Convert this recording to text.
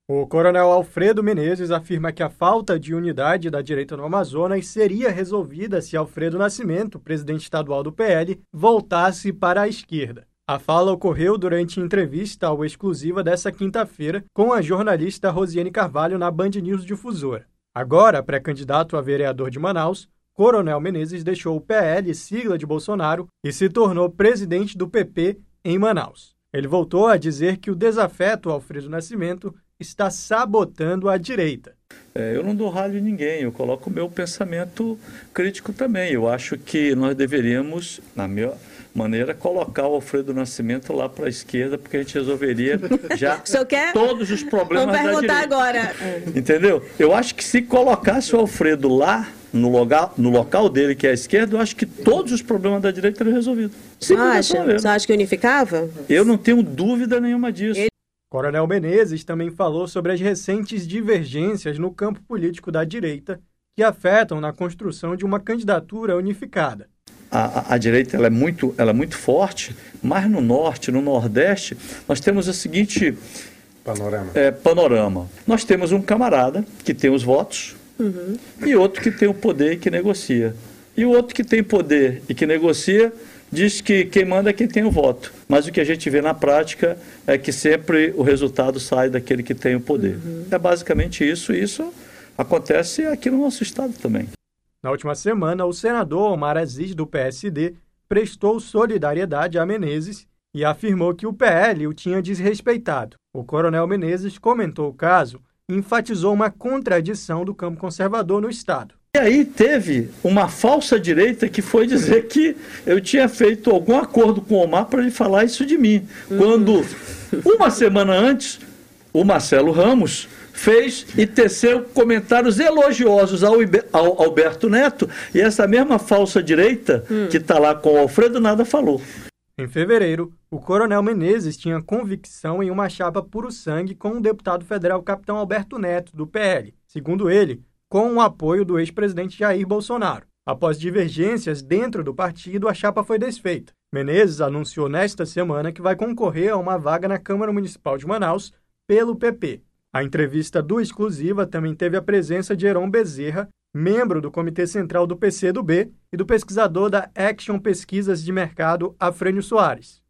O coronel Alfredo Menezes afirma que a falta de unidade da direita no Amazonas seria resolvida se Alfredo Nascimento, presidente estadual do PL, voltasse para a esquerda. A fala ocorreu durante entrevista ao Exclusiva desta quinta-feira com a jornalista Rosiane Carvalho na Band News Difusora. Agora, pré-candidato a vereador de Manaus, Coronel Menezes deixou o PL, sigla de Bolsonaro, e se tornou presidente do PP em Manaus. Ele voltou a dizer que o desafeto Alfredo Nascimento está sabotando a direita. Eu não dou ralho em ninguém, eu coloco o meu pensamento crítico também. Eu acho que nós deveríamos, na minha maneira, colocar o Alfredo Nascimento lá para a esquerda, porque a gente resolveria já todos os problemas da direita. Vamos perguntar agora. Entendeu? Eu acho que se colocasse o Alfredo lá, no local dele, que é a esquerda, eu acho que todos os problemas da direita seriam resolvidos. Você acha que unificava? Eu não tenho dúvida nenhuma disso. Coronel Menezes também falou sobre as recentes divergências no campo político da direita que afetam na construção de uma candidatura unificada. A direita ela é muito forte, mas no norte, no nordeste, nós temos o seguinte panorama. Nós temos um camarada que tem os votos e outro que tem o poder e que negocia. E o outro que tem poder e que negocia diz que quem manda é quem tem o voto. Mas o que a gente vê na prática é que sempre o resultado sai daquele que tem o poder. É basicamente isso, e isso acontece aqui no nosso estado também. Na última semana, o senador Omar Aziz, do PSD, prestou solidariedade a Menezes e afirmou que o PL o tinha desrespeitado. O coronel Menezes comentou o caso e enfatizou uma contradição do campo conservador no estado. E aí teve uma falsa direita que foi dizer que eu tinha feito algum acordo com o Omar para ele falar isso de mim. Quando, uma semana antes, o Marcelo Ramos fez e teceu comentários elogiosos ao Alberto Neto, e essa mesma falsa direita que está lá com o Alfredo nada falou. Em fevereiro, o coronel Menezes tinha convicção em uma chapa puro sangue com o deputado federal capitão Alberto Neto, do PL. Segundo ele, com o apoio do ex-presidente Jair Bolsonaro. Após divergências dentro do partido, a chapa foi desfeita. Menezes anunciou nesta semana que vai concorrer a uma vaga na Câmara Municipal de Manaus pelo PP. A entrevista do Exclusiva também teve a presença de Heron Bezerra, membro do Comitê Central do PCdoB e do pesquisador da Action Pesquisas de Mercado, Afrânio Soares.